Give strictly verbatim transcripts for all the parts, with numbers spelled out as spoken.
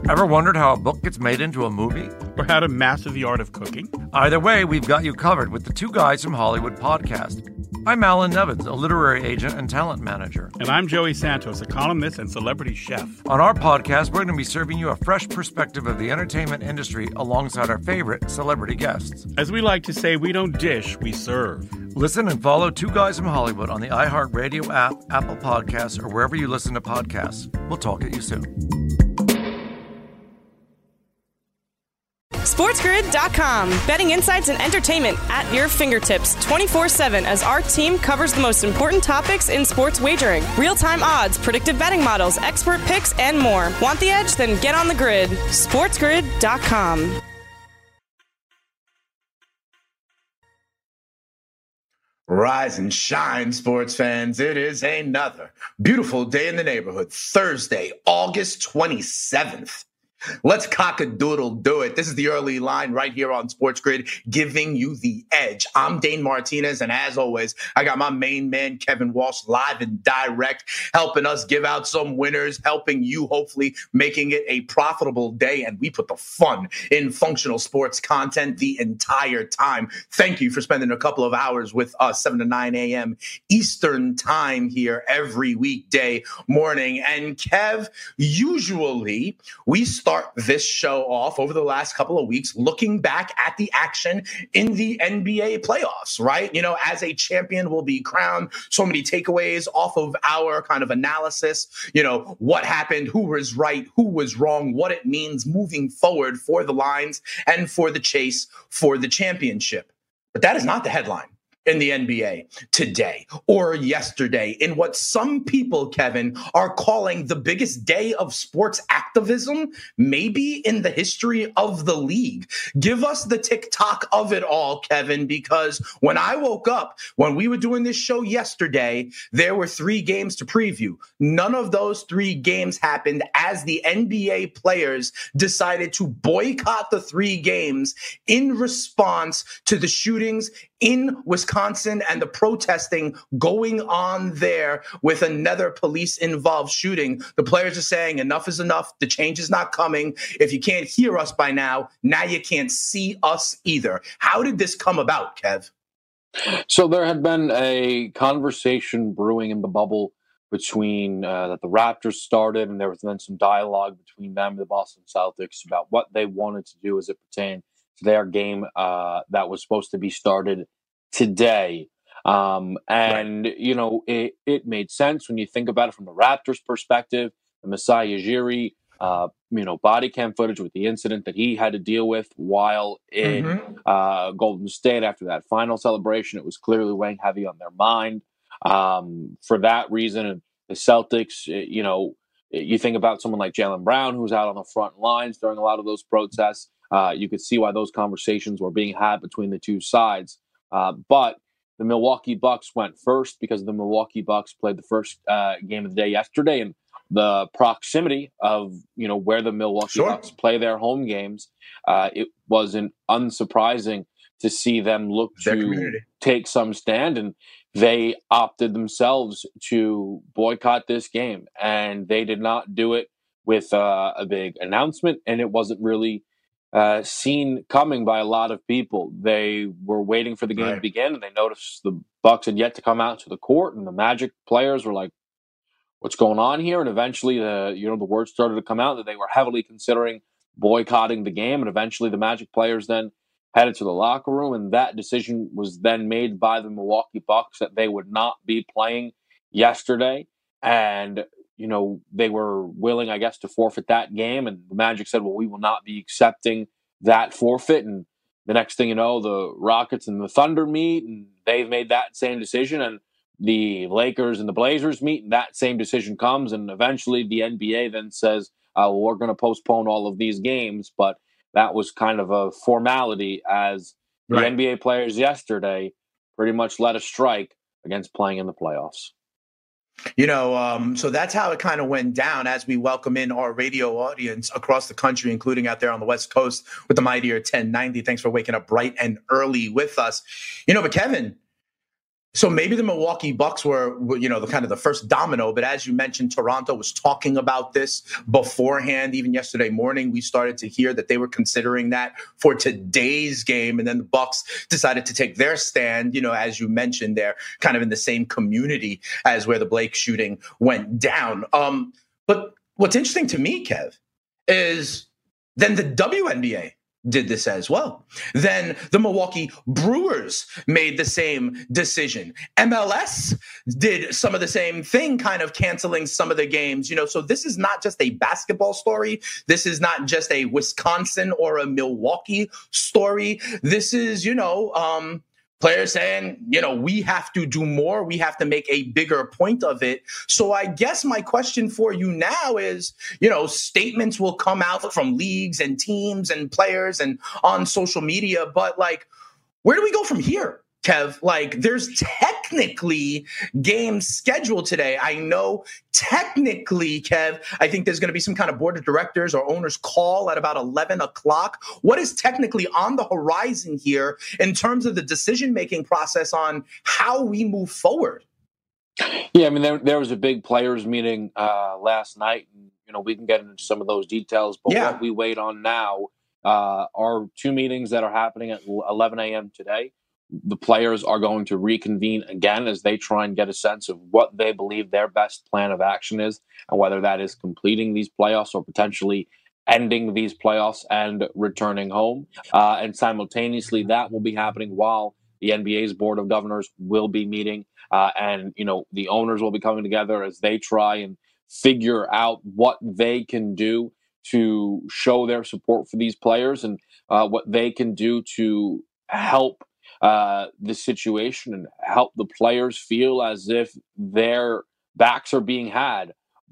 Ever wondered how a book gets made into a movie? Or how to master the art of cooking? Either way, we've got you covered with the Two Guys from Hollywood podcast. I'm Alan Nevins, a literary agent and talent manager. And I'm Joey Santos, a columnist and celebrity chef. On our podcast, we're going to be serving you a fresh perspective of the entertainment industry alongside our favorite celebrity guests. As we like to say, we don't dish, we serve. Listen and follow Two Guys from Hollywood on the iHeartRadio app, Apple Podcasts, or wherever you listen to podcasts. We'll talk at you soon. SportsGrid dot com. Betting insights and entertainment at your fingertips twenty-four seven as our team covers the most important topics in sports wagering. Real-time odds, predictive betting models, expert picks, and more. Want the edge? Then get on the grid. SportsGrid dot com. Rise and shine, sports fans. It is another beautiful day in the neighborhood. Thursday, August twenty-seventh. Let's cock-a-doodle do it. This is the early line right here on Sports Grid, giving you the edge. I'm Dane Martinez, and as always, I got my main man, Kevin Walsh, live and direct, helping us give out some winners, helping you, hopefully, making it a profitable day. And we put the fun in functional sports content the entire time. Thank you for spending a couple of hours with us, seven to nine a.m. Eastern time here every weekday morning. And Kev, usually we start this show off over the last couple of weeks looking back at the action in the N B A playoffs, right? You know, as a champion will be crowned, so many takeaways off of our kind of analysis, you know, what happened, who was right, who was wrong, what it means moving forward for the Lions and for the chase for the championship. But that is not the headline in the N B A today or yesterday in what some people, Kevin, are calling the biggest day of sports activism, maybe in the history of the league. Give us the TikTok of it all, Kevin, because when I woke up, when we were doing this show yesterday, there were three games to preview. None of those three games happened as the N B A players decided to boycott the three games in response to the shootings in Wisconsin and the protesting going on there with another police-involved shooting. The players are saying enough is enough. The change is not coming. If you can't hear us by now, now you can't see us either. How did this come about, Kev? So there had been a conversation brewing in the bubble between uh, that the Raptors started, and there was then some dialogue between them and the Boston Celtics about what they wanted to do as it pertained to their game uh, that was supposed to be started today. Um, and, right. you know, it, it made sense when you think about it from the Raptors' perspective. The Masai Ujiri, uh, you know, body cam footage with the incident that he had to deal with while in mm-hmm. uh, Golden State after that final celebration. It was clearly weighing heavy on their mind. Um, for that reason, the Celtics, you know, you think about someone like Jaylen Brown, who's out on the front lines during a lot of those protests. Uh, you could see why those conversations were being had between the two sides. Uh, but the Milwaukee Bucks went first because the Milwaukee Bucks played the first uh, game of the day yesterday, and the proximity of, you know, where the Milwaukee sure. Bucks play their home games, uh, it wasn't unsurprising to see them look their to community. Take some stand, and they opted themselves to boycott this game, and they did not do it with uh, a big announcement, and it wasn't really Uh, seen coming by a lot of people. They were waiting for the game right. to begin, and they noticed the Bucks had yet to come out to the court, and the Magic players were like, "What's going on here?" And eventually, the you know the word started to come out that they were heavily considering boycotting the game, and eventually, the Magic players then headed to the locker room, and that decision was then made by the Milwaukee Bucks that they would not be playing yesterday, and you know, they were willing, I guess, to forfeit that game. And the Magic said, well, we will not be accepting that forfeit. And the next thing you know, the Rockets and the Thunder meet, and they've made that same decision. And the Lakers and the Blazers meet, and that same decision comes. And eventually the N B A then says, uh, well, we're going to postpone all of these games. But that was kind of a formality, as the right. N B A players yesterday pretty much led a strike against playing in the playoffs. You know, um, so that's how it kind of went down as we welcome in our radio audience across the country, including out there on the West Coast with the Mightier ten ninety. Thanks for waking up bright and early with us. You know, but Kevin, So maybe the Milwaukee Bucks were, you know, the kind of the first domino. But as you mentioned, Toronto was talking about this beforehand. Even yesterday morning, we started to hear that they were considering that for today's game. And then the Bucks decided to take their stand, you know, as you mentioned, they're kind of in the same community as where the Blake shooting went down. Um, but what's interesting to me, Kev, is then the W N B A did this as well. Then the Milwaukee Brewers made the same decision. M L S did some of the same thing, kind of canceling some of the games. You know, so this is not just a basketball story. This is not just a Wisconsin or a Milwaukee story. This is, you know, um, players saying, you know, we have to do more. We have to make a bigger point of it. So I guess my question for you now is, you know, statements will come out from leagues and teams and players and on social media. But like, where do we go from here, Kev? Like, there's technically games scheduled today. I know technically, Kev, I think there's going to be some kind of board of directors or owners call at about eleven o'clock. What is technically on the horizon here in terms of the decision-making process on how we move forward? Yeah, I mean, there, there was a big players meeting uh, last night. And, you know, we can get into some of those details, but yeah. What we wait on now uh, are two meetings that are happening at eleven a.m. today. The players are going to reconvene again as they try and get a sense of what they believe their best plan of action is, and whether that is completing these playoffs or potentially ending these playoffs and returning home. Uh, and simultaneously, that will be happening while the N B A's Board of Governors will be meeting. Uh, and, you know, the owners will be coming together as they try and figure out what they can do to show their support for these players and uh, what they can do to help Uh, the situation and help the players feel as if their backs are being had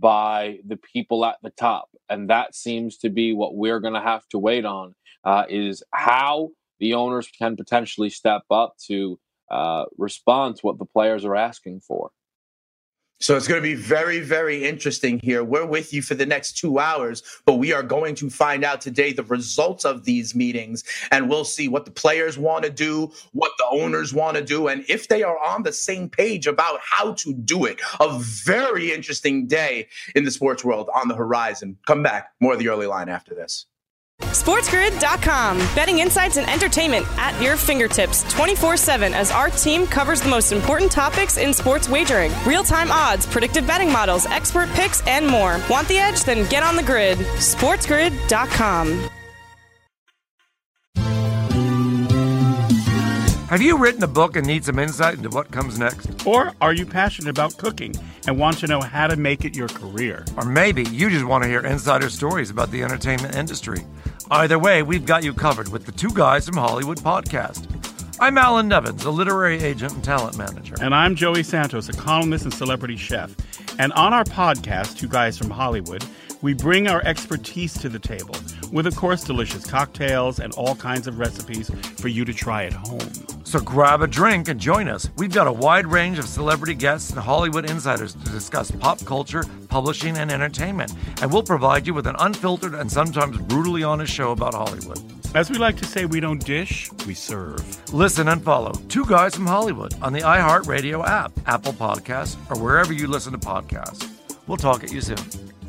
by the people at the top. And that seems to be what we're going to have to wait on, uh, is how the owners can potentially step up to uh, respond to what the players are asking for. So it's going to be very, very interesting here. We're with you for the next two hours, but we are going to find out today the results of these meetings, and we'll see what the players want to do, what the owners want to do, and if they are on the same page about how to do it. A very interesting day in the sports world on the horizon. Come back. More of the early line after this. SportsGrid dot com. Betting insights and entertainment at your fingertips twenty-four seven as our team covers the most important topics in sports wagering. Real-time odds, predictive betting models, expert picks, and more. Want the edge? Then get on the grid. SportsGrid dot com. Have you written a book and need some insight into what comes next? Or are you passionate about cooking and want to know how to make it your career? Or maybe you just want to hear insider stories about the entertainment industry. Either way, we've got you covered with the Two Guys from Hollywood podcast. I'm Alan Nevins, a literary agent and talent manager. And I'm Joey Santos, a columnist and celebrity chef. And on our podcast, Two Guys from Hollywood, we bring our expertise to the table with, of course, delicious cocktails and all kinds of recipes for you to try at home. So grab a drink and join us. We've got a wide range of celebrity guests and Hollywood insiders to discuss pop culture, publishing, and entertainment. And we'll provide you with an unfiltered and sometimes brutally honest show about Hollywood. As we like to say, we don't dish, we serve. Listen and follow Two Guys from Hollywood on the iHeartRadio app, Apple Podcasts, or wherever you listen to podcasts. We'll talk at you soon.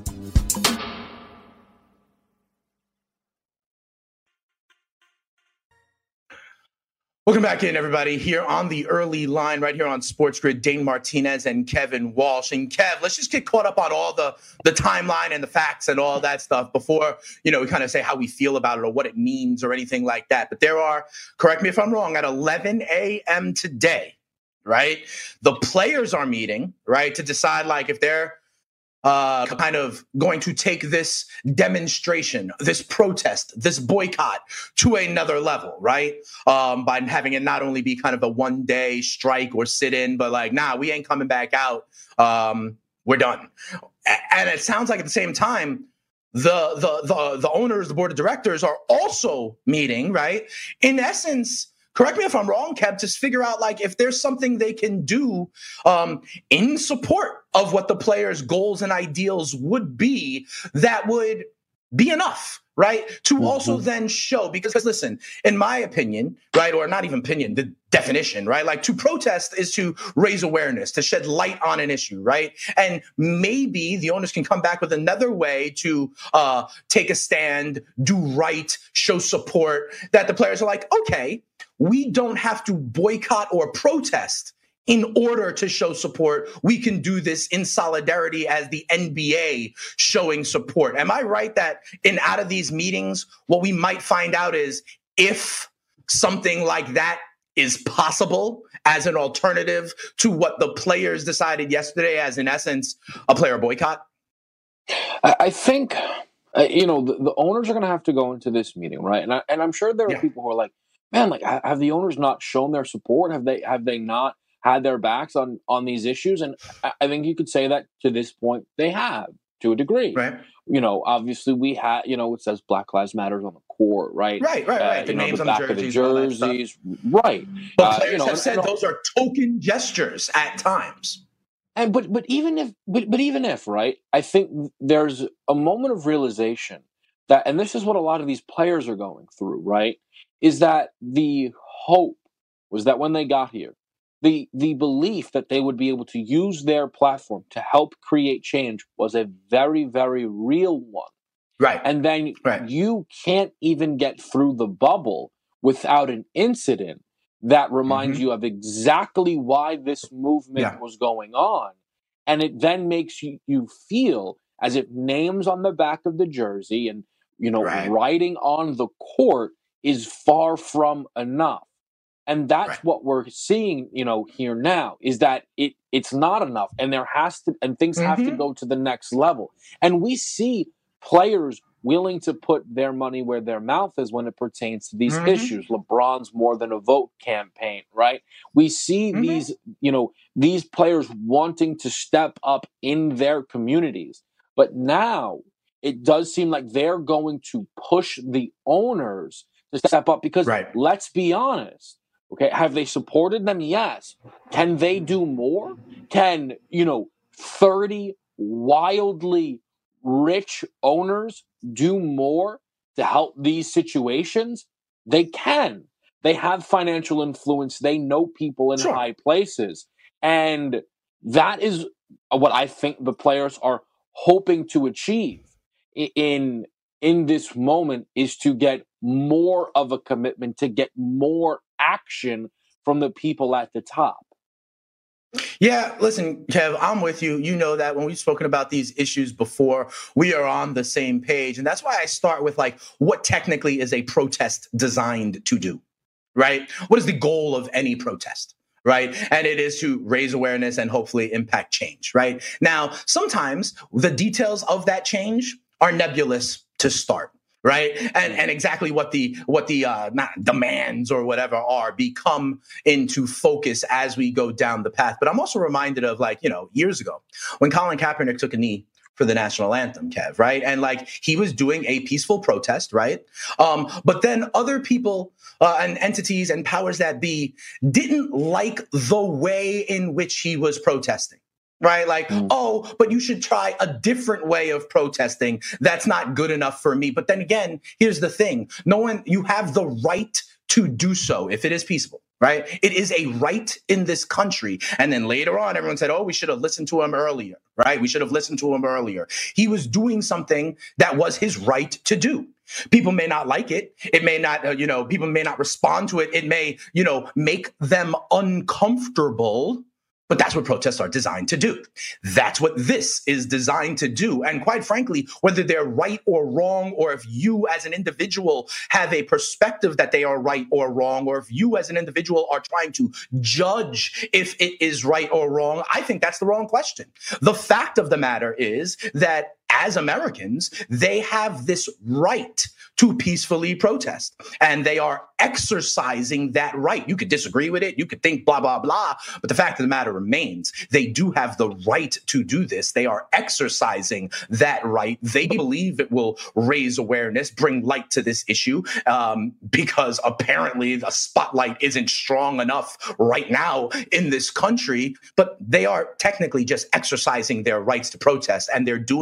Welcome back in, everybody, here on the early line, right here on Sports Grid. Dane Martinez and Kevin Walsh. And Kev, let's just get caught up on all the, the timeline and the facts and all that stuff before, you know, we kind of say how we feel about it or what it means or anything like that. But there are, correct me if I'm wrong, at eleven a.m. today, right, the players are meeting, right, to decide, like, if they're Uh, kind of going to take this demonstration, this protest, this boycott to another level, right? Um, by having it not only be kind of a one-day strike or sit-in, but like, nah, we ain't coming back out. Um, we're done. And it sounds like at the same time, the the the the owners, the board of directors are also meeting, right? In essence, correct me if I'm wrong, Kev, just figure out, like, if there's something they can do um, in support of what the players' goals and ideals would be that would be enough, right? To Mm-hmm. also then show, because listen, in my opinion, right, or not even opinion, the definition, right? Like to protest is to raise awareness, to shed light on an issue, right? And maybe the owners can come back with another way to uh, take a stand, do right, show support, that the players are like, okay, we don't have to boycott or protest in order to show support. We can do this in solidarity as the N B A showing support. Am I right that in out of these meetings, what we might find out is if something like that is possible as an alternative to what the players decided yesterday as, in essence, a player boycott? I think, uh, you know, the, the owners are going to have to go into this meeting, right? And, I, and I'm sure there are yeah. people who are like, man, like, have the owners not shown their support? Have they have they not had their backs on, on these issues? And I think you could say that to this point, they have, to a degree. Right. You know, obviously we had, you know, it says Black Lives Matters on the court, right? Right, right, right. Uh, the know, names the on back the jerseys. Of the jerseys. Right. But uh, players you know, have said and, those are token gestures at times. And but but even if but, but even if, right, I think there's a moment of realization that, and this is what a lot of these players are going through, right, is that the hope was that when they got here, the the belief that they would be able to use their platform to help create change was a very, very real one. Right. And then right. you can't even get through the bubble without an incident that reminds mm-hmm. you of exactly why this movement yeah. was going on. And it then makes you, you feel as if names on the back of the jersey and, you know, right. writing on the court is far from enough. And that's right. what we're seeing, you know, here now, is that it it's not enough. And there has to, and things mm-hmm. have to go to the next level. And we see players willing to put their money where their mouth is when it pertains to these mm-hmm. issues. LeBron's More Than a Vote campaign, right? We see mm-hmm. these, you know, these players wanting to step up in their communities. But now it does seem like they're going to push the owners to step up because right. let's be honest, okay, have they supported them? Yes. Can they do more? Can, you know, thirty wildly rich owners do more to help these situations? They can. They have financial influence. They know people in sure. high places. And that is what I think the players are hoping to achieve in, in this moment, is to get more of a commitment, to get more action from the people at the top. Yeah, listen, Kev, I'm with you. You know that when we've spoken about these issues before, we are on the same page. And that's why I start with, like, what technically is a protest designed to do, right? What is the goal of any protest, right? And it is to raise awareness and hopefully impact change, right? Now, sometimes the details of that change are nebulous to start. Right. And and exactly what the what the uh, not demands or whatever are become into focus as we go down the path. But I'm also reminded of, like, you know, years ago when Colin Kaepernick took a knee for the national anthem, Kev. Right. And like he was doing a peaceful protest. Right. Um, but then other people uh, and entities and powers that be didn't like the way in which he was protesting. Right? Like, mm. oh, but you should try a different way of protesting. That's not good enough for me. But then again, here's the thing. No one, you have the right to do so if it is peaceful, right? It is a right in this country. And then later on, everyone said, oh, we should have listened to him earlier, right? We should have listened to him earlier. He was doing something that was his right to do. People may not like it. It may not, uh, you know, people may not respond to it. It may, you know, make them uncomfortable. But that's what protests are designed to do. That's what this is designed to do. And quite frankly, whether they're right or wrong, or if you as an individual have a perspective that they are right or wrong, or if you as an individual are trying to judge if it is right or wrong, I think that's the wrong question. The fact of the matter is that as Americans, they have this right to peacefully protest, and they are exercising that right. You could disagree with it. You could think blah, blah, blah. But the fact of the matter remains, they do have the right to do this. They are exercising that right. They believe it will raise awareness, bring light to this issue, um, because apparently the spotlight isn't strong enough right now in this country. But they are technically just exercising their rights to protest, and they're doing it peacefully.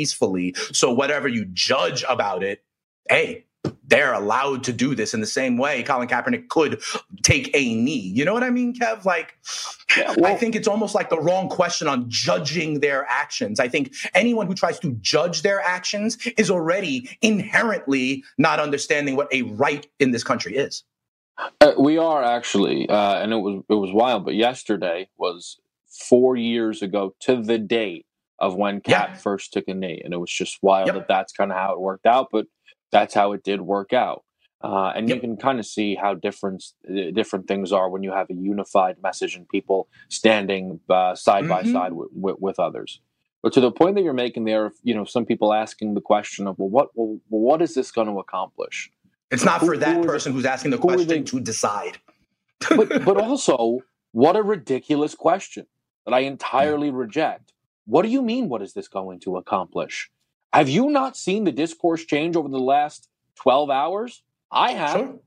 peacefully. So whatever you judge about it, hey, they're allowed to do this in the same way Colin Kaepernick could take a knee. You know what I mean, Kev? Like, yeah, well, I think it's almost like the wrong question on judging their actions. I think anyone who tries to judge their actions is already inherently not understanding what a right in this country is. Uh, we are actually, uh, and it was it was wild, but yesterday was four years ago to the date of when Cap yeah. first took a knee. And it was just wild yep. that that's kind of how it worked out. But that's how it did work out. Uh, and yep. you can kind of see how different, uh, different things are when you have a unified message and people standing uh, side mm-hmm. by side w- w- with others. But to the point that you're making there, you know, some people asking the question of, well, what, well, what is this going to accomplish? It's not who, for that person who's asking the question they, to decide. but, but also, what a ridiculous question that I entirely yeah. reject. What do you mean, what is this going to accomplish? Have you not seen the discourse change over the last twelve hours? I have. Sure.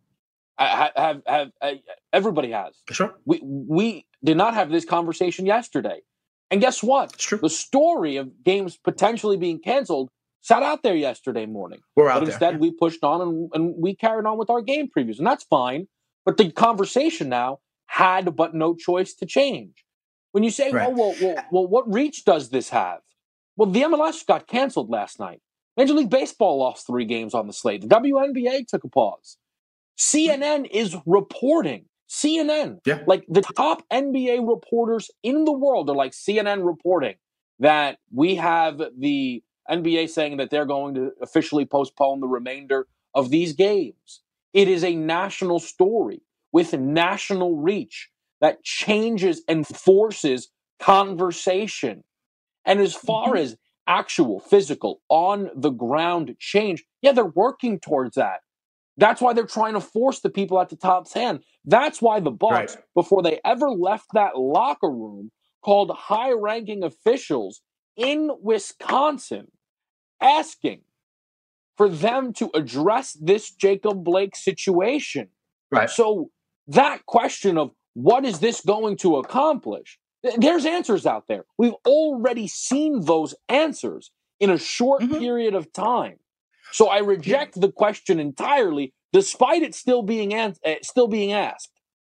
I have, have, have, everybody has. Sure. We we did not have this conversation yesterday. And guess what? It's true. The story of games potentially being canceled sat out there yesterday morning. We're out but there. Instead, yeah. we pushed on and, and we carried on with our game previews. And that's fine. But the conversation now had but no choice to change. When you say, right. oh, well, well, well, what reach does this have? Well, the M L S got canceled last night. Major League Baseball lost three games on the slate. The W N B A took a pause. C N N is reporting. C N N, yeah. like the top N B A reporters in the world are like C N N reporting that we have the N B A saying that they're going to officially postpone the remainder of these games. It is a national story with national reach that changes and forces conversation. And as far as actual physical on the ground change, yeah, they're working towards that. That's why they're trying to force the people at the top's hand. That's why the Bucks, right. before they ever left that locker room, called high-ranking officials in Wisconsin, asking for them to address this Jacob Blake situation. Right. So that question of what is this going to accomplish? There's answers out there. We've already seen those answers in a short mm-hmm. period of time. So I reject yeah. the question entirely, despite it still being an- uh, still being asked.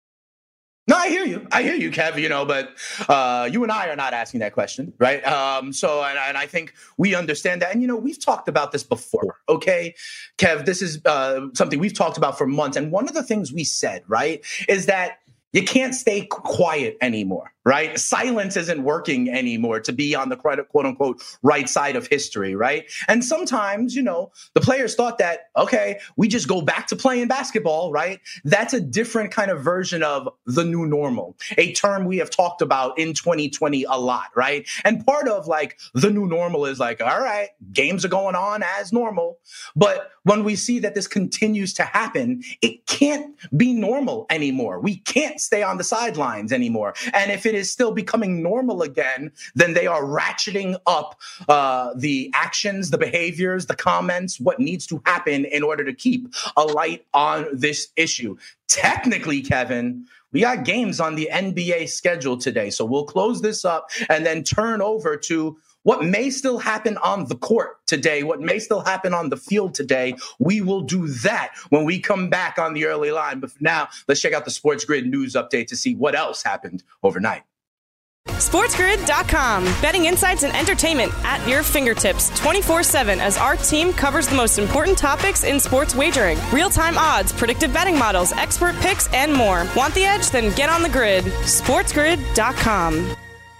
No, I hear you. I hear you, Kev, you know, but uh, you and I are not asking that question, right? Um, so, and, and I think we understand that. And, you know, we've talked about this before, okay? Kev, this is uh, something we've talked about for months. And one of the things we said, right, is that you can't stay quiet anymore, right? Silence isn't working anymore to be on the quote unquote right side of history, right? And sometimes, you know, the players thought that, okay, we just go back to playing basketball, right? That's a different kind of version of the new normal, a term we have talked about in twenty twenty a lot, right? And part of like the new normal is like, all right, games are going on as normal. But when we see that this continues to happen, it can't be normal anymore. We can't stay on the sidelines anymore. And if it is still becoming normal again, then they are ratcheting up uh, the actions, the behaviors, the comments, what needs to happen in order to keep a light on this issue. Technically, Kevin, we got games on the N B A schedule today. So we'll close this up and then turn over to what may still happen on the court today, what may still happen on the field today. We will do that when we come back on the early line. But for now, let's check out the Sports Grid news update to see what else happened overnight. sports grid dot com. Betting insights and entertainment at your fingertips twenty-four seven as our team covers the most important topics in sports wagering. Real-time odds, predictive betting models, expert picks, and more. Want the edge? Then get on the grid. sports grid dot com.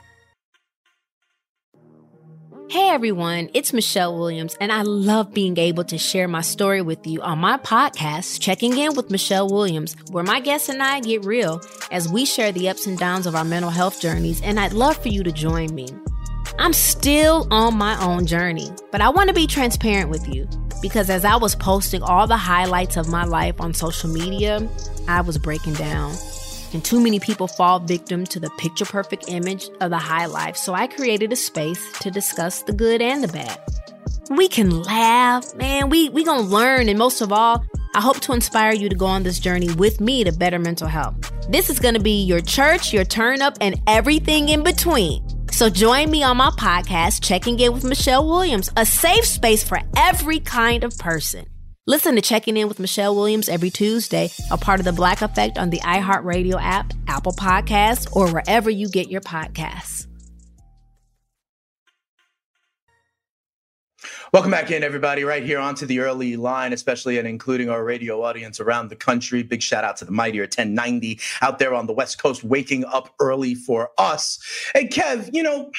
Hey everyone, it's Michelle Williams, and I love being able to share my story with you on my podcast, Checking In with Michelle Williams, where my guests and I get real as we share the ups and downs of our mental health journeys, and I'd love for you to join me. I'm still on my own journey, but I want to be transparent with you because as I was posting all the highlights of my life on social media, I was breaking down. And too many people fall victim to the picture-perfect image of the high life, so I created a space to discuss the good and the bad. We can laugh, man, we we gonna learn, and most of all, I hope to inspire you to go on this journey with me to better mental health. This is gonna be your church, your turn up, and everything in between. So join me on my podcast, Checking In with Michelle Williams, a safe space for every kind of person. Listen to Checking In with Michelle Williams every Tuesday, a part of the Black Effect on the iHeartRadio app, Apple Podcasts, or wherever you get your podcasts. Welcome back in, everybody, right here onto the early line, especially and including our radio audience around the country. Big shout out to the mightier ten ninety out there on the West Coast, waking up early for us. Hey, Kev, you know,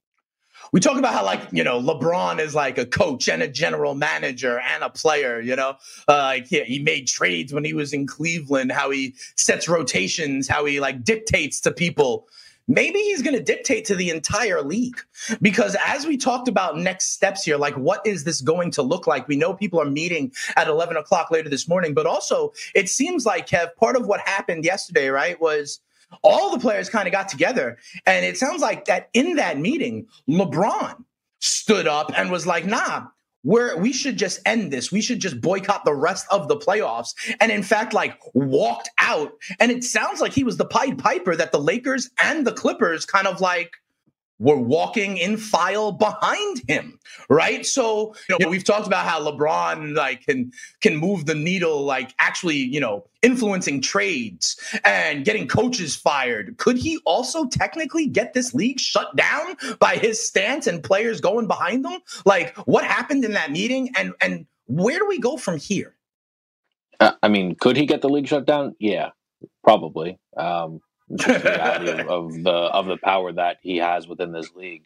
we talk about how, like, you know, LeBron is like a coach and a general manager and a player, you know, uh, like yeah, he made trades when he was in Cleveland, how he sets rotations, how he like dictates to people. Maybe he's going to dictate to the entire league, because as we talked about next steps here, like what is this going to look like? We know people are meeting at eleven o'clock later this morning, but also it seems like, Kev, part of what happened yesterday, right, was all the players kind of got together. And it sounds like that in that meeting, LeBron stood up and was like, nah, We're, we should just end this. We should just boycott the rest of the playoffs. And in fact, like walked out. And it sounds like he was the Pied Piper that the Lakers and the Clippers kind of like were walking in file behind him, right? So, you know, we've talked about how LeBron like can can move the needle, like actually, you know, influencing trades and getting coaches fired. Could he also technically get this league shut down by his stance and players going behind him? Like, what happened in that meeting, and and where do we go from here? Uh, I mean, could he get the league shut down? Yeah, probably. Um, It's just the reality of, of the of the power that he has within this league,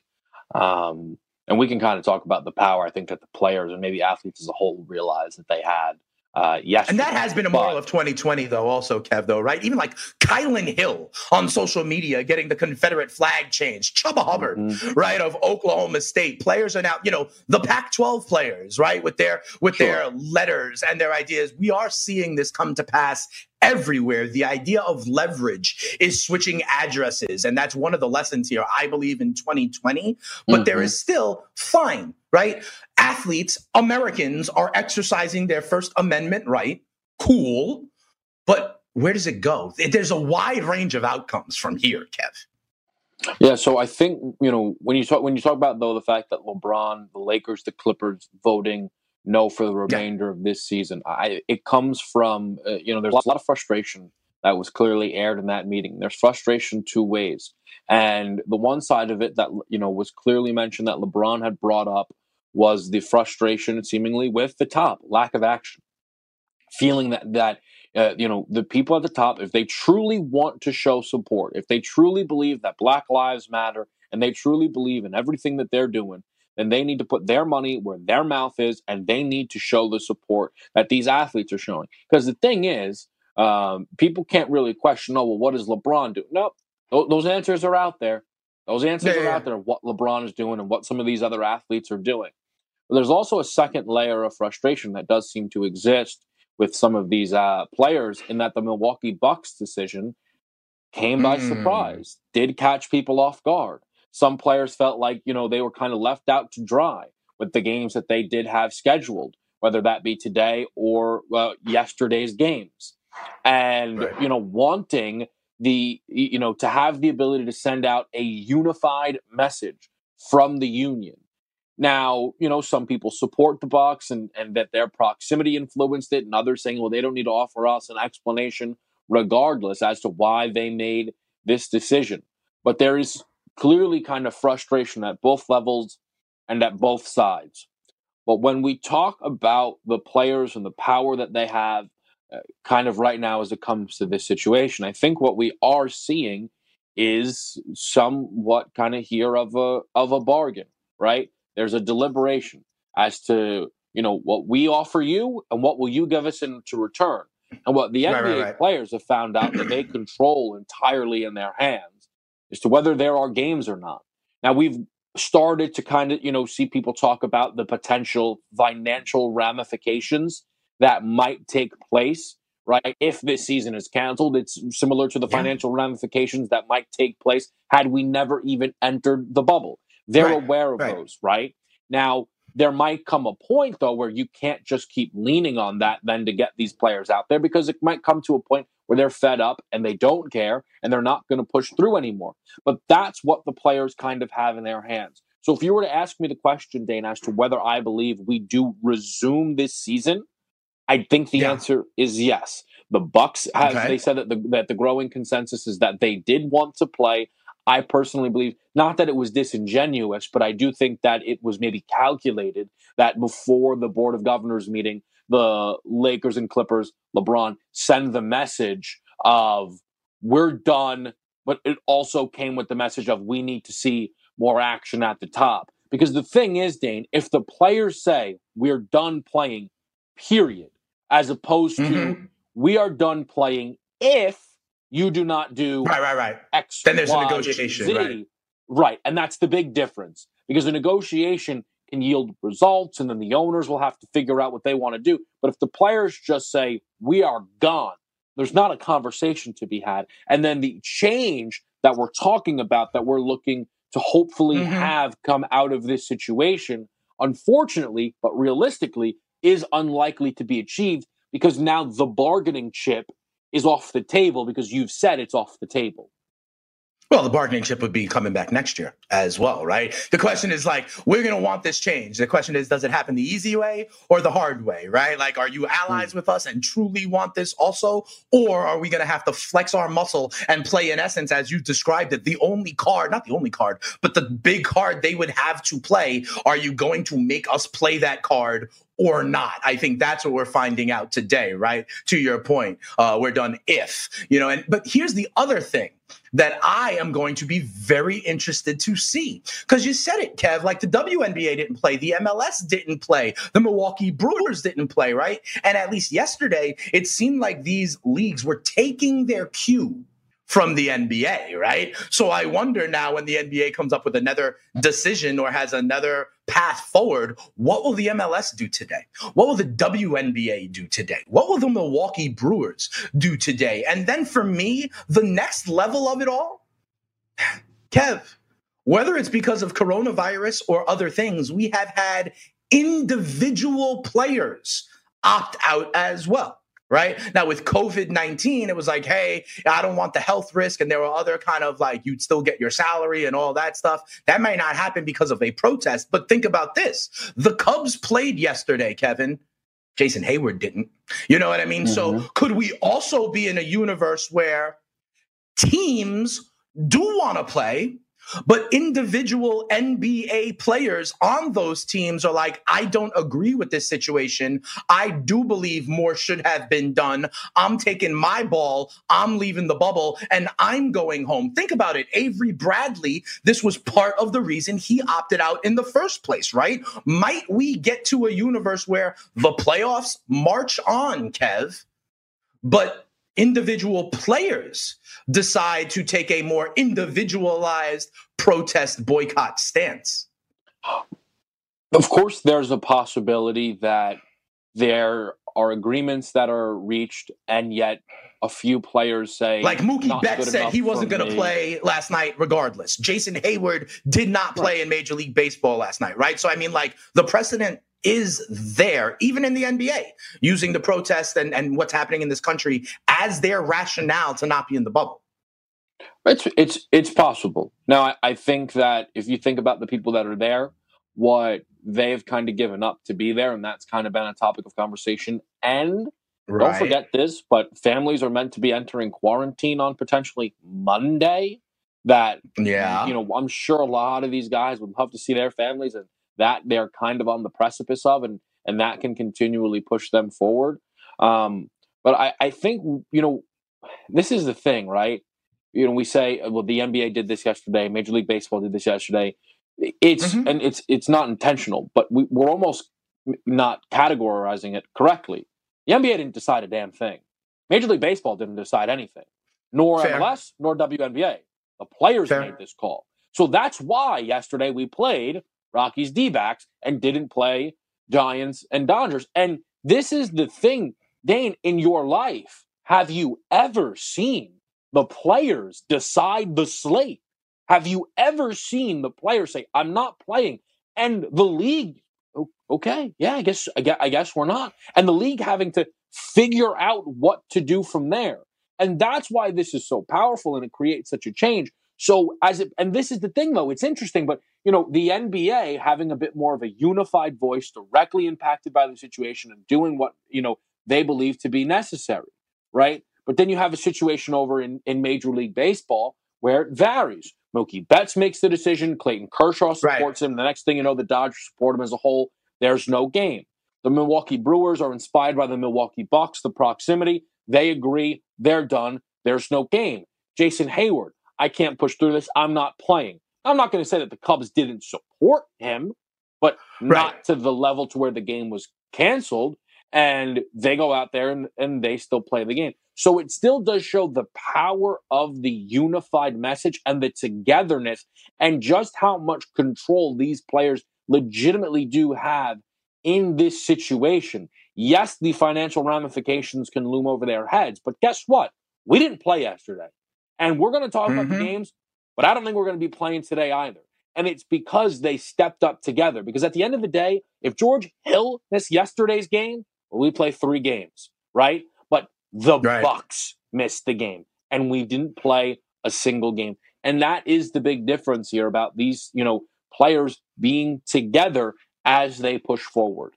um, and we can kind of talk about the power I think that the players and maybe athletes as a whole realize that they had. Uh, yesterday. And that has been a moral of twenty twenty, though, also, Kev, though, right? Even like Kylan Hill on social media getting the Confederate flag changed, Chubba Hubbard, mm-hmm. right, of Oklahoma State. Players are now, you know, the Pac twelve players, right, with their with sure. their letters and their ideas. We are seeing this come to pass everywhere. The idea of leverage is switching addresses. And that's one of the lessons here, I believe, in twenty twenty. But mm-hmm. there is still fine, right? Athletes, Americans are exercising their First Amendment right. Cool. But where does it go? There's a wide range of outcomes from here, Kev. Yeah, so I think, you know, when you talk when you talk about, though, the fact that LeBron, the Lakers, the Clippers voting no for the remainder yeah. of this season, I, it comes from, uh, you know, there's a lot of frustration that was clearly aired in that meeting. There's frustration two ways. And the one side of it that, you know, was clearly mentioned that LeBron had brought up was the frustration seemingly with the top, lack of action, feeling that, that uh, you know, the people at the top, if they truly want to show support, if they truly believe that Black Lives Matter and they truly believe in everything that they're doing, then they need to put their money where their mouth is, and they need to show the support that these athletes are showing. Because the thing is, um, people can't really question, oh, well, what does LeBron do? Nope. Th- those answers are out there. Those answers yeah, are yeah. out there, what LeBron is doing and what some of these other athletes are doing. But there's also a second layer of frustration that does seem to exist with some of these uh, players, in that the Milwaukee Bucks decision came by mm. surprise, did catch people off guard. Some players felt like, you know, they were kind of left out to dry with the games that they did have scheduled, whether that be today or uh, yesterday's games. And, right. you know, wanting the, you know, to have the ability to send out a unified message from the union. Now, you know, some people support the Bucks and, and that their proximity influenced it, and others saying, well, they don't need to offer us an explanation regardless as to why they made this decision. But there is clearly kind of frustration at both levels and at both sides. But when we talk about the players and the power that they have uh, kind of right now as it comes to this situation, I think what we are seeing is somewhat kind of here of a of a bargain, right? There's a deliberation as to, you know, what we offer you and what will you give us in to return. And what the N B A right, right, right. players have found out that they control entirely in their hands as to whether there are games or not. Now, we've started to kind of, you know, see people talk about the potential financial ramifications that might take place, right? If this season is canceled, it's similar to the yeah. financial ramifications that might take place had we never even entered the bubble. They're right, aware of right. those, right? Now, there might come a point, though, where you can't just keep leaning on that then to get these players out there, because it might come to a point where they're fed up and they don't care and they're not going to push through anymore. But that's what the players kind of have in their hands. So if you were to ask me the question, Dane, as to whether I believe we do resume this season, I think the yeah. answer is yes. The Bucks have okay. they said that the that the growing consensus is that they did want to play. I personally believe, not that it was disingenuous, but I do think that it was maybe calculated that before the Board of Governors meeting, the Lakers and Clippers, LeBron, send the message of we're done, but it also came with the message of we need to see more action at the top. Because the thing is, Dane, if the players say we're done playing, period, as opposed mm-hmm. to we are done playing if you do not do right, right, right. X, then there's Y, a negotiation, Z. right? Right, and that's the big difference because a negotiation can yield results, and then the owners will have to figure out what they want to do. But if the players just say we are gone, there's not a conversation to be had, and then the change that we're talking about, that we're looking to hopefully mm-hmm. have come out of this situation, unfortunately, but realistically, is unlikely to be achieved because now the bargaining chip is off the table because you've said it's off the table. Well, the bargaining chip would be coming back next year as well, right? The question is like, we're going to want this change. The question is, does it happen the easy way or the hard way, right? Like, are you allies mm. with us and truly want this also? Or are we going to have to flex our muscle and play, in essence, as you described it, the only card, not the only card, but the big card they would have to play? Are you going to make us play that card or not? I think that's what we're finding out today, right? To your point, uh, we're done if, you know, and but here's the other thing that I am going to be very interested to see. Because you said it, Kev, like the W N B A didn't play, the M L S didn't play, the Milwaukee Brewers didn't play, right? And at least yesterday, it seemed like these leagues were taking their cue from the N B A, right? So I wonder now when the N B A comes up with another decision or has another path forward, what will the M L S do today? What will the W N B A do today? What will the Milwaukee Brewers do today? And then for me, the next level of it all, Kev, whether it's because of coronavirus or other things, we have had individual players opt out as well. Right now with COVID nineteen, it was like, hey, I don't want the health risk. And there were other kind of like you'd still get your salary and all that stuff. That might not happen because of a protest. But think about this. The Cubs played yesterday, Kevin. Jason Hayward didn't. You know what I mean? Mm-hmm. So could we also be in a universe where teams do want to play, but individual N B A players on those teams are like, I don't agree with this situation. I do believe more should have been done. I'm taking my ball. I'm leaving the bubble and I'm going home. Think about it. Avery Bradley, this was part of the reason he opted out in the first place, right? Might we get to a universe where the playoffs march on, Kev, but individual players decide to take a more individualized protest boycott stance? Of course, there's a possibility that there are agreements that are reached, and yet a few players say, like Mookie Betts said he wasn't going to play last night regardless. Jason Hayward did not play right. in Major League Baseball last night, right? So, I mean, like, the precedent is there, even in the N B A, using the protests and, and what's happening in this country as their rationale to not be in the bubble. It's it's it's possible. Now, I, I think that if you think about the people that are there, what they've kind of given up to be there, and that's kind of been a topic of conversation. And right. don't forget this, but families are meant to be entering quarantine on potentially Monday. That, yeah, you know, I'm sure a lot of these guys would love to see their families, and that they're kind of on the precipice of, and, and that can continually push them forward. Um, but I, I think, you know, this is the thing, right? You know, we say, well, the N B A did this yesterday, Major League Baseball did this yesterday. It's, mm-hmm. and it's, it's not intentional, but we, we're almost not categorizing it correctly. The N B A didn't decide a damn thing. Major League Baseball didn't decide anything, nor Fair. M L S, nor W N B A. The players Fair. made this call. So that's why yesterday we played Rockies D-backs and didn't play Giants and Dodgers. And this is the thing, Dane, in your life, have you ever seen the players decide the slate? Have you ever seen the players say, I'm not playing? And the league, okay, yeah, I guess, I guess, I guess we're not. And the league having to figure out what to do from there. And that's why this is so powerful and it creates such a change. So as it, and this is the thing though, it's interesting, but you know, the N B A having a bit more of a unified voice, directly impacted by the situation and doing what, you know, they believe to be necessary, right? But then you have a situation over in, in Major League Baseball where it varies. Mookie Betts makes the decision. Clayton Kershaw supports right. him. The next thing you know, the Dodgers support him as a whole. There's no game. The Milwaukee Brewers are inspired by the Milwaukee Bucks, the proximity. They agree. They're done. There's no game. Jason Hayward, I can't push through this. I'm not playing. I'm not going to say that the Cubs didn't support him, but right. not to the level to where the game was canceled. And they go out there and, and they still play the game. So it still does show the power of the unified message and the togetherness and just how much control these players legitimately do have in this situation. Yes, the financial ramifications can loom over their heads, but guess what? We didn't play yesterday. And we're going to talk mm-hmm. about the games, but I don't think we're going to be playing today either. And it's because they stepped up together. Because at the end of the day, if George Hill missed yesterday's game, well, we play three games, right? But the right. Bucks missed the game, and we didn't play a single game. And that is the big difference here about these, you know, players being together as they push forward.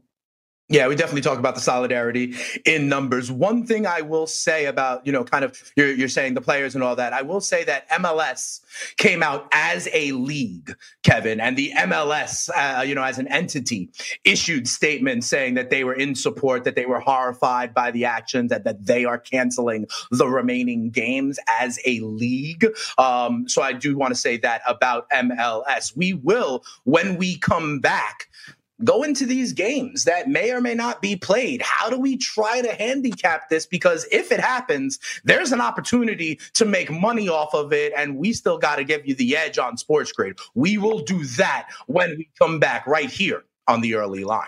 Yeah, we definitely talk about the solidarity in numbers. One thing I will say about, you know, kind of you're, you're saying the players and all that, I will say that M L S came out as a league, Kevin, and the M L S, uh, you know, as an entity issued statements saying that they were in support, that they were horrified by the actions, that, that they are canceling the remaining games as a league. Um, so I do want to say that about M L S. We will, when we come back, go into these games that may or may not be played. How do we try to handicap this? Because if it happens, there's an opportunity to make money off of it, and we still got to give you the edge on Sports Grid. We will do that when we come back right here on the Early Line.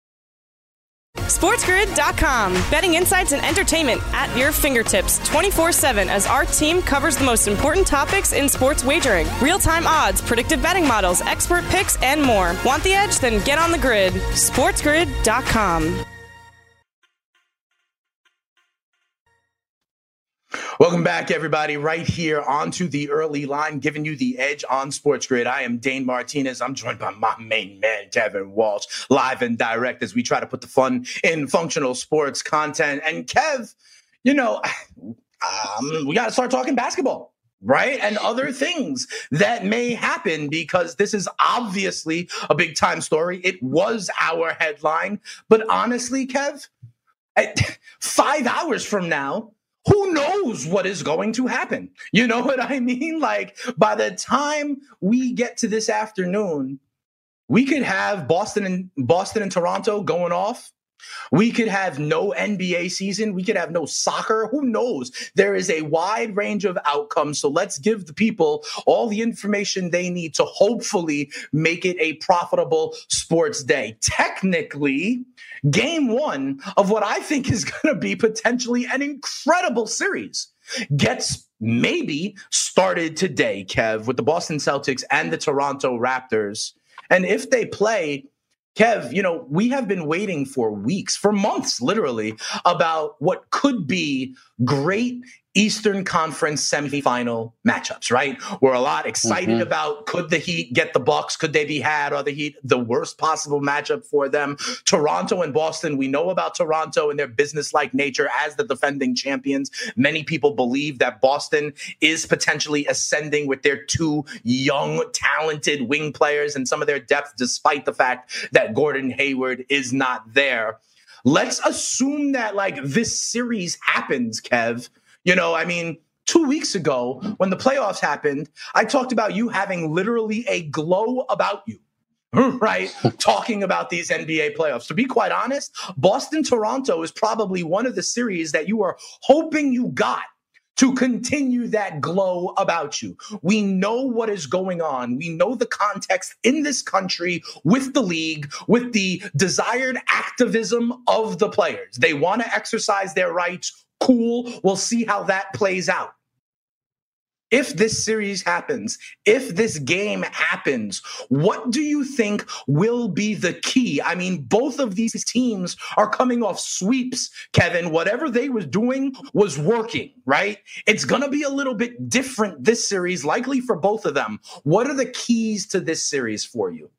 SportsGrid dot com. Betting insights and entertainment at your fingertips twenty-four seven as our team covers the most important topics in sports wagering. Real-time odds, predictive betting models, expert picks, and more. Want the edge? Then get on the grid. SportsGrid dot com. Welcome back, everybody, right here onto the Early Line, giving you the edge on Sports Grid. I am Dane Martinez. I'm joined by my main man, Kevin Walsh, live and direct as we try to put the fun in functional sports content. And Kev, you know, um, we got to start talking basketball, right? And other things that may happen, because this is obviously a big time story. It was our headline. But honestly, Kev, at five hours from now, who knows what is going to happen? You know what I mean? Like, by the time we get to this afternoon, we could have Boston and Boston and Toronto going off. We could have no N B A season. We could have no soccer. Who knows? There is a wide range of outcomes. So let's give the people all the information they need to hopefully make it a profitable sports day. Technically, game one of what I think is going to be potentially an incredible series gets maybe started today, Kev, with the Boston Celtics and the Toronto Raptors. And if they play, Kev, you know, we have been waiting for weeks, for months, literally, about what could be great Eastern Conference semifinal matchups, right? We're a lot excited mm-hmm. about, could the Heat get the Bucks? Could they be had? Are the Heat the worst possible matchup for them? Toronto and Boston, we know about Toronto and their business-like nature as the defending champions. Many people believe that Boston is potentially ascending with their two young, talented wing players and some of their depth, despite the fact that Gordon Hayward is not there. Let's assume that, like, this series happens, Kev. You know, I mean, two weeks ago when the playoffs happened, I talked about you having literally a glow about you, right? Talking about these N B A playoffs. To be quite honest, Boston-Toronto is probably one of the series that you are hoping you got to continue that glow about you. We know what is going on. We know the context in this country with the league, with the desired activism of the players. They want to exercise their rights. Cool. We'll see how that plays out. if this series happens, if this game happens, what do you think will be the key? I mean, both of these teams are coming off sweeps, Kevin. Whatever they was doing was working, right? It's going to be a little bit different this series, likely for both of them. What are the keys to this series for you?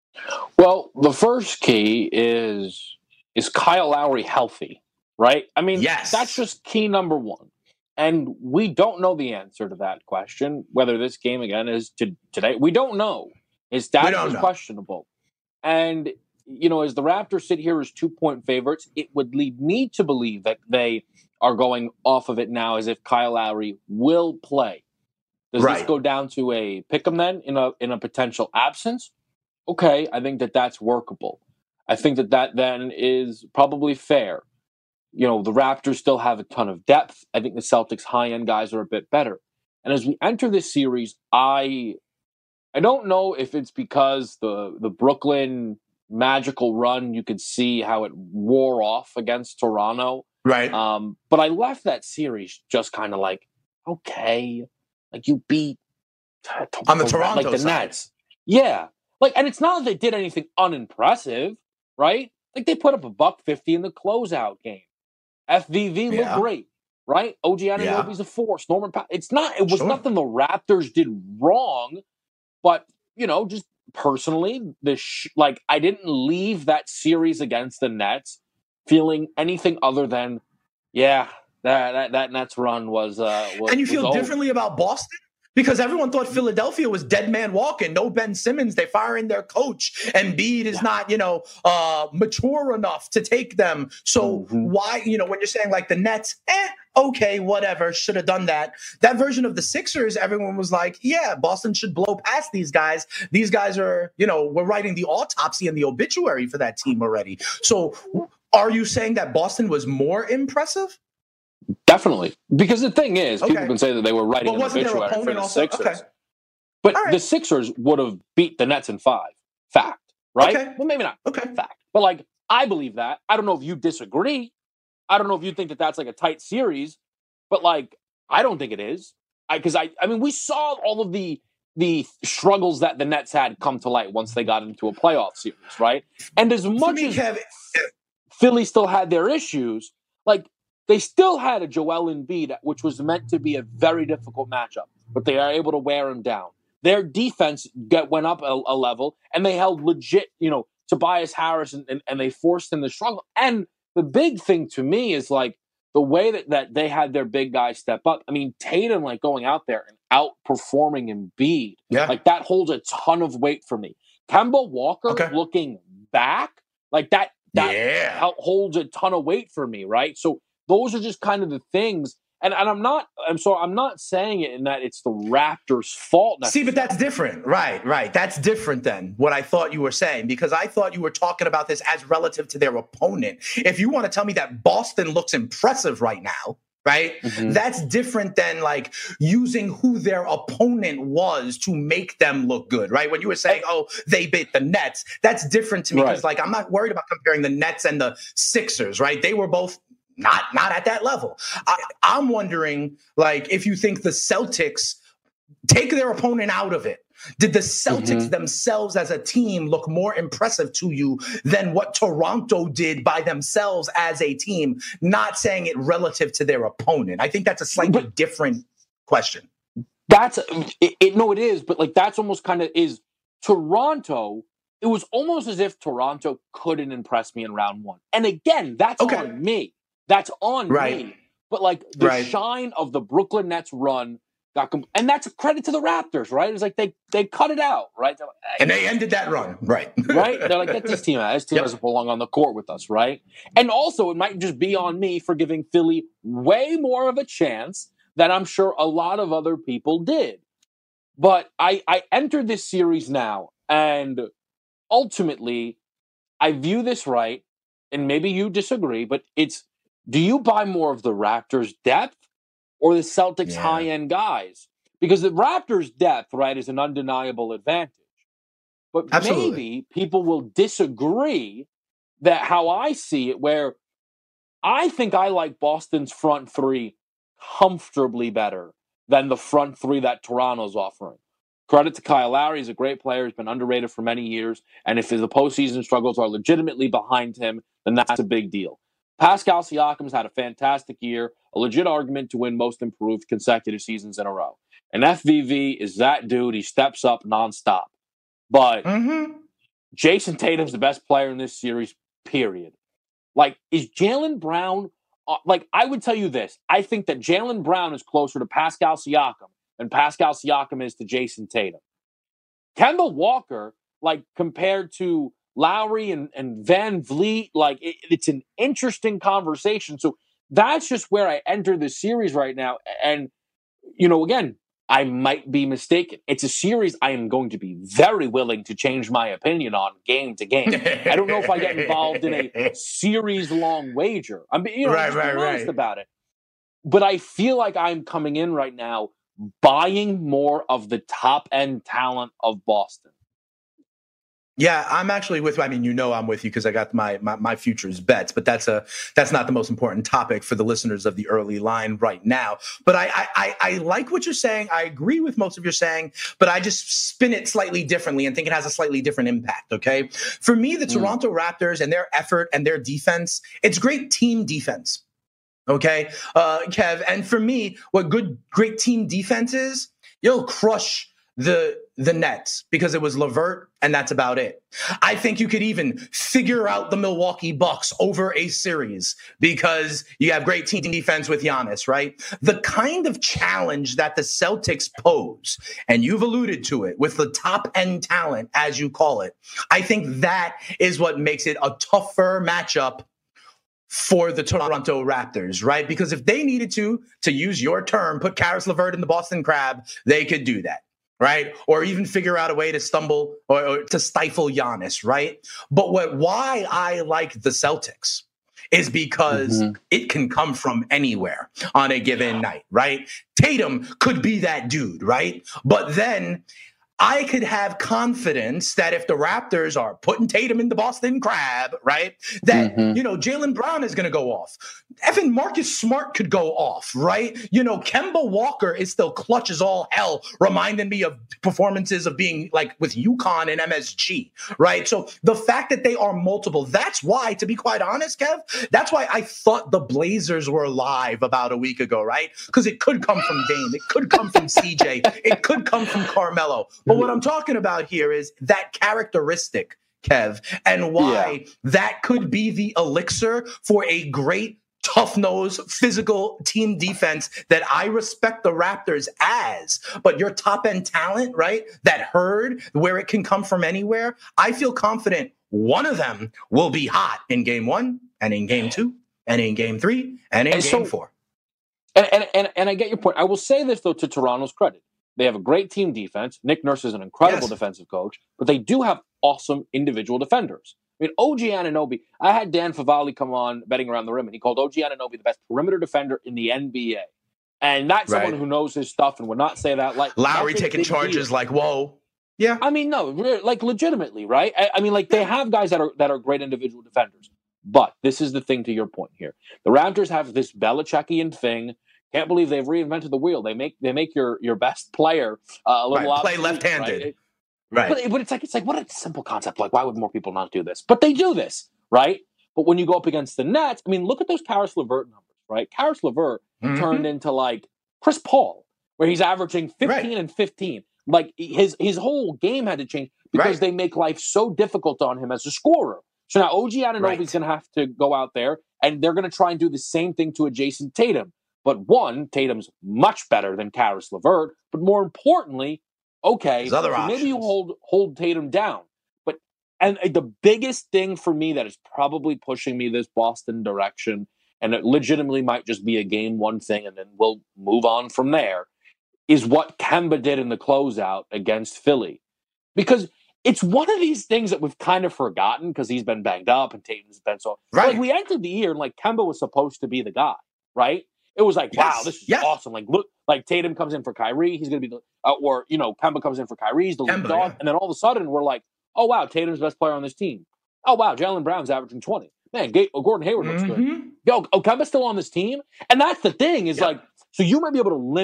Well, the first key is, is Kyle Lowry healthy, right? I mean, yes. That's just key number one. And we don't know the answer to that question, whether this game, again, is to today. We don't know. His status is know. questionable. And, you know, as the Raptors sit here as two-point favorites, it would lead me to believe that they are going off of it now as if Kyle Lowry will play. Does right. this go down to a pick-em then in a in a potential absence? Okay, I think that that's workable. I think that that then is probably fair. You know, the Raptors still have a ton of depth. I think the Celtics' high-end guys are a bit better. And as we enter this series, I I don't know if it's because the, the Brooklyn magical run, you could see how it wore off against Toronto. Right. Um, but I left that series just kind of like, okay, like you beat uh, on the Toronto like the side. Nets. Yeah. Like, and it's not that they did anything unimpressive, right? Like they put up a buck fifty in the closeout game. F V V looked yeah. great, right? O G Anunoby's yeah. a force. Norman Powell. It's not. It was sure. nothing the Raptors did wrong, but you know, just personally, the sh- like I didn't leave that series against the Nets feeling anything other than, yeah, that that, that Nets run was. Uh, was and you feel was differently about Boston? Because everyone thought Philadelphia was dead man walking, no Ben Simmons. They're firing their coach. Embiid is yeah. not, you know, uh, mature enough to take them. So mm-hmm. why, you know, when you're saying like the Nets, eh, okay, whatever, should have done that. That version of the Sixers, everyone was like, yeah, Boston should blow past these guys. These guys are, you know, we're writing the autopsy and the obituary for that team already. So are you saying that Boston was more impressive? Definitely. Because the thing is, okay. people can say that they were writing an obituary for the also? Sixers. Okay. But right. the Sixers would have beat the Nets in five. Fact. Right? Okay. Well, maybe not. Okay. Fact. But, like, I believe that. I don't know if you disagree. I don't know if you think that that's, like, a tight series. But, like, I don't think it is. Because, I, I, I mean, we saw all of the the struggles that the Nets had come to light once they got into a playoff series, right? And as much me, as Kevin, Philly still had their issues, like, they still had a Joel Embiid, which was meant to be a very difficult matchup, but they are able to wear him down. Their defense get, went up a, a level, and they held legit, you know, Tobias Harris, and, and, and they forced him to struggle. And the big thing to me is, like, the way that, that they had their big guys step up. I mean, Tatum, like, going out there and outperforming Embiid, yeah. like, that holds a ton of weight for me. Kemba Walker okay. looking back, like, that, that yeah. holds a ton of weight for me, right? So, those are just kind of the things, and, and I'm not. I'm sorry. I'm not saying it in that it's the Raptors' fault. See, but that's different, right? Right. That's different than what I thought you were saying, because I thought you were talking about this as relative to their opponent. If you want to tell me that Boston looks impressive right now, right? Mm-hmm. That's different than like using who their opponent was to make them look good, right? When you were saying, oh, they beat the Nets, that's different to me because, right. like, I'm not worried about comparing the Nets and the Sixers, right? They were both. Not not at that level. I, I'm wondering, like, if you think the Celtics take their opponent out of it. Did the Celtics mm-hmm. themselves as a team look more impressive to you than what Toronto did by themselves as a team? Not saying it relative to their opponent. I think that's a slightly but different question. That's it, it. No, it is. But like that's almost kind of is Toronto. It was almost as if Toronto couldn't impress me in round one. And again, that's okay. on me. That's on right. me. But, like, the right. shine of the Brooklyn Nets run got com- – and that's a credit to the Raptors, right? It's like they they cut it out, right? Like, hey, and they ended that run, right. right? They're like, get this team out. This team yep. doesn't belong on the court with us, right? And also, it might just be on me for giving Philly way more of a chance than I'm sure a lot of other people did. But I, I entered this series now, and ultimately, I view this right, and maybe you disagree, but it's – do you buy more of the Raptors' depth or the Celtics' yeah. high-end guys? Because the Raptors' depth, right, is an undeniable advantage. But Absolutely. maybe people will disagree that how I see it, where I think I like Boston's front three comfortably better than the front three that Toronto's offering. Credit to Kyle Lowry. He's a great player. He's been underrated for many years. And if the postseason struggles are legitimately behind him, then that's a big deal. Pascal Siakam's had a fantastic year, a legit argument to win most improved consecutive seasons in a row. And F V V is that dude. He steps up nonstop. But Mm-hmm. Jason Tatum's the best player in this series, period. Like, is Jaylen Brown... Uh, like, I would tell you this. I think that Jaylen Brown is closer to Pascal Siakam than Pascal Siakam is to Jason Tatum. Kemba Walker, like, compared to Lowry and, and Van Vliet, like, it, it's an interesting conversation. So that's just where I enter the series right now. And, you know, again, I might be mistaken. It's a series I am going to be very willing to change my opinion on game to game. I don't know if I get involved in a series-long wager. I'm you know, right, just right, honest right. about it. But I feel like I'm coming in right now buying more of the top-end talent of Boston. Yeah, I'm actually with you. I mean, you know I'm with you because I got my, my my futures bets, but that's a that's not the most important topic for the listeners of the early line right now. But I I, I I like what you're saying. I agree with most of your saying, but I just spin it slightly differently and think it has a slightly different impact, okay? For me, the mm. Toronto Raptors and their effort and their defense, it's great team defense, okay, uh, Kev? And for me, what good, great team defense is, you'll crush the the Nets because it was LeVert, and that's about it. I think you could even figure out the Milwaukee Bucks over a series because you have great team defense with Giannis, right? The kind of challenge that the Celtics pose, and you've alluded to it, with the top-end talent, as you call it, I think that is what makes it a tougher matchup for the Toronto Raptors, right? Because if they needed to, to use your term, put Karis LeVert in the Boston Crab, they could do that. Right? Or even figure out a way to stumble or, or to stifle Giannis, right? But what why I like the Celtics is because mm-hmm. it can come from anywhere on a given yeah. night, right? Tatum could be that dude, right? But then I could have confidence that if the Raptors are putting Tatum in the Boston Crab, right, that, mm-hmm. you know, Jaylen Brown is going to go off. Even Marcus Smart could go off, right? You know, Kemba Walker is still clutch as all hell, reminding me of performances of being like with UConn and M S G, right? So the fact that they are multiple, that's why, to be quite honest, Kev, that's why I thought the Blazers were live about a week ago, right? Because it could come from Dame. It could come from C J. It could come from Carmelo. But what I'm talking about here is that characteristic, Kev, and why yeah. that could be the elixir for a great, tough-nosed, physical team defense that I respect the Raptors as. But your top-end talent, right, that herd, where it can come from anywhere, I feel confident one of them will be hot in game one and in game two and in game three and in and game so, four. And, and, and, and I get your point. I will say this, though, to Toronto's credit. They have a great team defense. Nick Nurse is an incredible yes. defensive coach, but they do have awesome individual defenders. I mean, O G Anunoby, I had Dan Favali come on Betting Around the Rim, and he called O G Anunoby the best perimeter defender in the N B A. And that's right. someone who knows his stuff and would not say that. Like Lowry taking charges deal. Like, whoa. Yeah. I mean, no, like legitimately, right? I, I mean, like they have guys that are that are great individual defenders. But this is the thing to your point here. The Raptors have this Belichickian thing. Can't believe they've reinvented the wheel. They make they make your your best player uh, a little right. play obsolete, left-handed, right? right? But, but it's like it's like what a simple concept. Like, why would more people not do this? But they do this, right? But when you go up against the Nets, I mean, look at those Karis LeVert numbers, right? Karis LeVert mm-hmm. turned into like Chris Paul, where he's averaging fifteen right. and fifteen. Like his his whole game had to change because right. they make life so difficult on him as a scorer. So now O G Anunoby's right. going to have to go out there, and they're going to try and do the same thing to a Jason Tatum. But one, Tatum's much better than Karis LeVert. But more importantly, okay, so maybe you hold hold Tatum down. But and the biggest thing for me that is probably pushing me this Boston direction, and it legitimately might just be a game one thing, and then we'll move on from there, is what Kemba did in the closeout against Philly. Because it's one of these things that we've kind of forgotten because he's been banged up and Tatum's been so. Right. Like we entered the year and like Kemba was supposed to be the guy, right? It was like, yes. wow, this is yes. awesome. Like, look, like Tatum comes in for Kyrie, he's going to be the, uh, or, you know, Kemba comes in for Kyrie, he's the lead dog. Yeah. And then all of a sudden, we're like, oh, wow, Tatum's the best player on this team. Oh, wow, Jaylen Brown's averaging twenty. Man, G- oh, Gordon Hayward looks mm-hmm. good. Yo, oh, Kemba's still on this team? And that's the thing is yeah. like, so you might be able to limit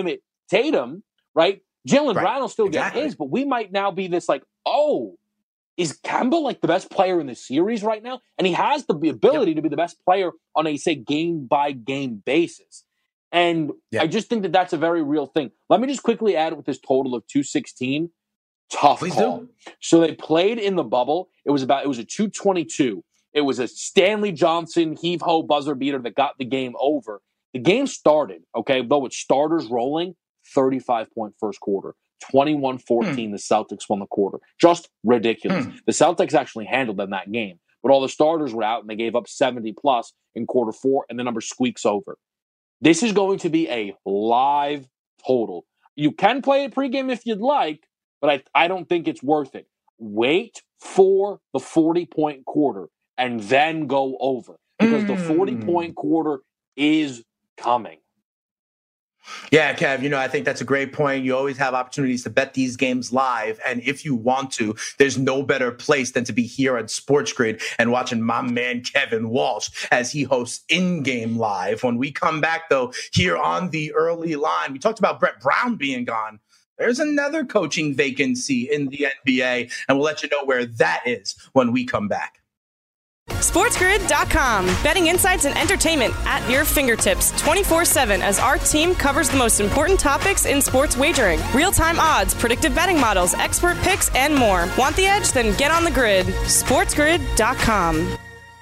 Tatum, right? Jaylen Right. Brown will still Exactly. get his, but we might now be this like, oh, is Kemba like the best player in the series right now? And he has the ability yep. to be the best player on a, say, game-by-game basis. And yep. I just think that that's a very real thing. Let me just quickly add with this total of two sixteen. Tough Please call. do. So they played in the bubble. It was about, it was a two twenty-two. It was a Stanley Johnson heave-ho buzzer beater that got the game over. The game started, okay, though with starters rolling, thirty-five point first quarter. twenty-one fourteen, hmm. the Celtics won the quarter. Just ridiculous. Hmm. The Celtics actually handled them that game. But all the starters were out, and they gave up seventy plus in quarter four, and the number squeaks over. This is going to be a live total. You can play it pregame if you'd like, but I, I don't think it's worth it. Wait for the forty-point quarter and then go over. Because mm. the forty-point quarter is coming. Yeah, Kev, you know, I think that's a great point. You always have opportunities to bet these games live. And if you want to, there's no better place than to be here at Sports Grid and watching my man Kevin Walsh as he hosts In-Game Live. When we come back, though, here on the early line, we talked about Brett Brown being gone. There's another coaching vacancy in the N B A, and we'll let you know where that is when we come back. SportsGrid dot com. Betting insights and entertainment at your fingertips twenty-four seven as our team covers the most important topics in sports wagering. Real-time odds, predictive betting models, expert picks, and more. Want the edge? Then get on the grid. SportsGrid dot com.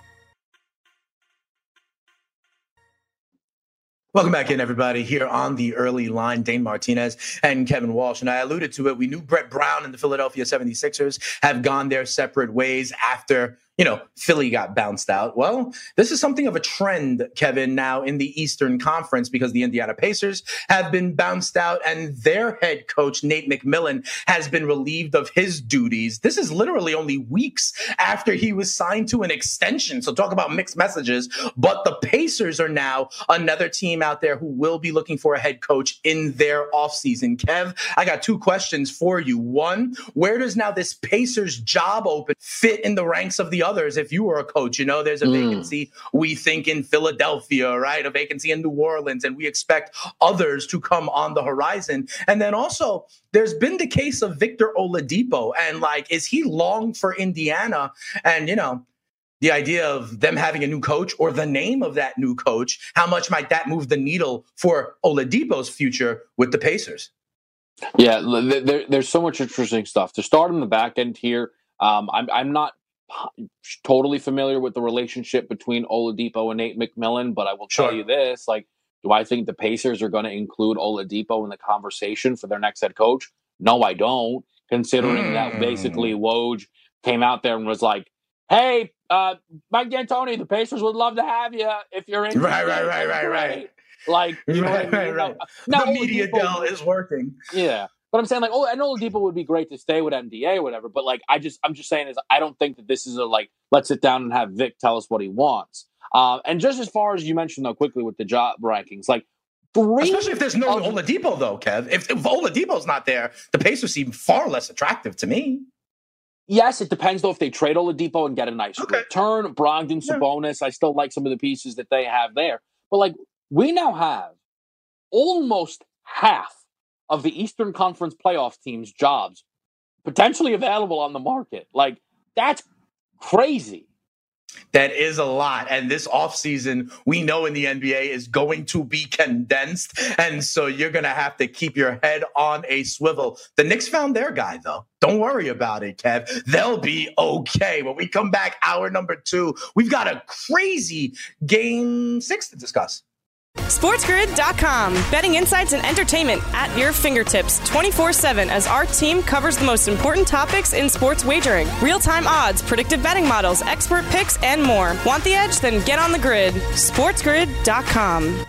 Welcome back in, everybody, here on the early line. Dane Martinez and Kevin Walsh. And I alluded to it. We knew Brett Brown and the Philadelphia seventy-sixers have gone their separate ways after, you know, Philly got bounced out. Well, this is something of a trend, Kevin, now in the Eastern Conference, because the Indiana Pacers have been bounced out and their head coach, Nate McMillan, has been relieved of his duties. This is literally only weeks after he was signed to an extension. So talk about mixed messages. But the Pacers are now another team out there who will be looking for a head coach in their offseason. Kev, I got two questions for you. One, where does now this Pacers job open fit in the ranks of the others? If you were a coach, you know, there's a mm. vacancy, we think, in Philadelphia, right? A vacancy in New Orleans, and we expect others to come on the horizon. And then also, there's been the case of Victor Oladipo, and like, is he long for Indiana? And, you know, the idea of them having a new coach or the name of that new coach, how much might that move the needle for Oladipo's future with the Pacers? Yeah, there, there's so much interesting stuff. To start on the back end here, um, I'm, I'm not totally familiar with the relationship between Oladipo and Nate McMillan, but I will tell sure. you this, like, do I think the Pacers are going to include Oladipo in the conversation for their next head coach? No, I don't, considering mm. that basically Woj came out there and was like, hey, uh, Mike D'Antoni, the Pacers would love to have you if you're interested. Right, right, right, right, right. Like, you know right, what I mean? right, right. Now, the media deal is working. Yeah. But I'm saying, like, oh, and Oladipo would be great to stay with N B A or whatever. But, like, I just, I'm just saying is I don't think that this is a, like, let's sit down and have Vic tell us what he wants. Uh, and just as far as you mentioned, though, quickly with the job rankings, like, three. Especially if there's no of, Oladipo, though, Kev. If, if Oladipo's not there, the Pacers seem far less attractive to me. Yes, it depends, though, if they trade Oladipo and get a nice okay. return. Brogdon, Sabonis, yeah. I still like some of the pieces that they have there. But, like, we now have almost half of the Eastern Conference playoff teams' jobs potentially available on the market. Like, that's crazy. That is a lot. And this offseason, we know in the N B A is going to be condensed. And so you're going to have to keep your head on a swivel. The Knicks found their guy, though. Don't worry about it, Kev. They'll be okay. When we come back, hour number two, we've got a crazy game six to discuss. SportsGrid dot com. Betting insights and entertainment at your fingertips twenty-four seven as our team covers the most important topics in sports wagering. Real-time odds, predictive betting models, expert picks, and more. Want the edge? Then get on the grid. SportsGrid dot com.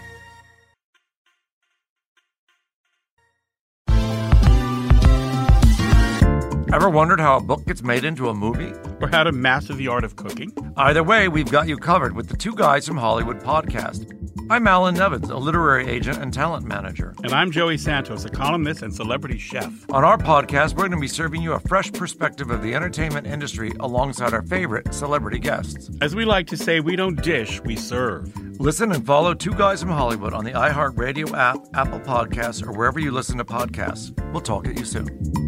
Ever wondered how a book gets made into a movie? Or how to master the art of cooking? Either way, we've got you covered with the Two Guys from Hollywood podcast. I'm Alan Nevins, a literary agent and talent manager. And I'm Joey Santos, a columnist and celebrity chef. On our podcast, we're going to be serving you a fresh perspective of the entertainment industry alongside our favorite celebrity guests. As we like to say, we don't dish, we serve. Listen and follow Two Guys from Hollywood on the iHeartRadio app, Apple Podcasts, or wherever you listen to podcasts. We'll talk at you soon.